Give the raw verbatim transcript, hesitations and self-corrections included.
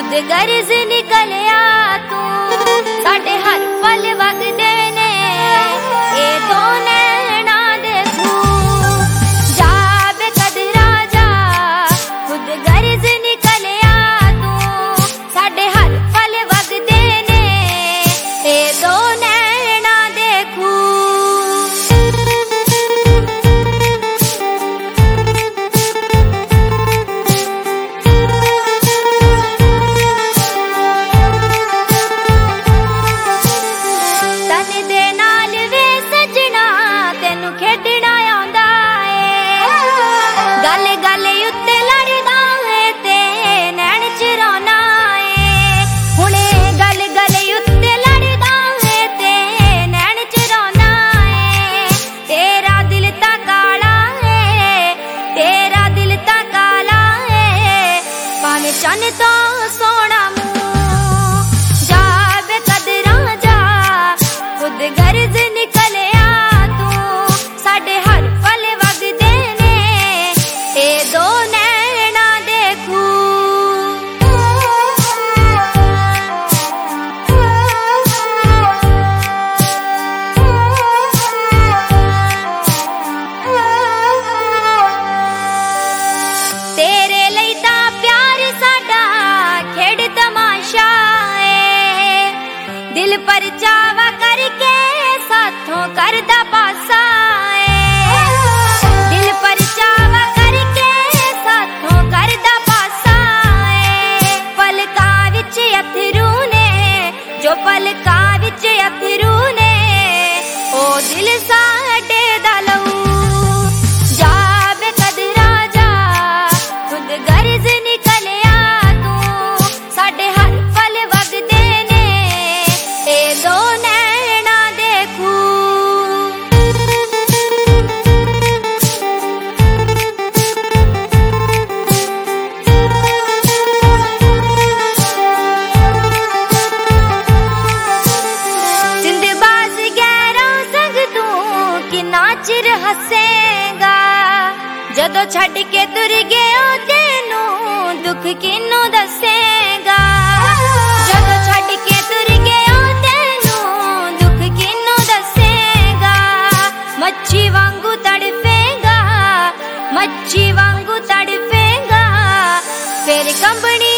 खुद गर्ज निकलिया तू साडे हर पल वगदे ने ए दो नैना दे खून जा बेकदरा जा खुद गर्ज निकलिया तू साडे हर पल वगदे ने ए दो नैना दे चन तो सोना मुंह जा बेकदरा जा खुद गर्ज निकलिया तू साडे हर पल वगदे ने ए दो नैना दे तेरे लई तां प्यार साडा खेड़ तमाशा है दिल पर चावा करके साथों करदा पासा है दिल पर चावा करके साथों करदा पासा है पलका विच अथरू ने जो पलका विच अथरू ने ओ दिल साडे दा लहू जा बेकदरा जा खुद गर्ज निकलिया तू साडे हर पल वगदे ने ए दो नैना दे जिंदबाज गैरों संग तू किन्ना चिर हसेगा जदों छड्ड के तुर गया तेनू दुख किनू दसेगा जदों छड्ड के तुर गया तेनू दुख किनू दसेगा मच्छी वांगू तड़पेगा मच्छी वांगू तड़पेगा फिर कंबनी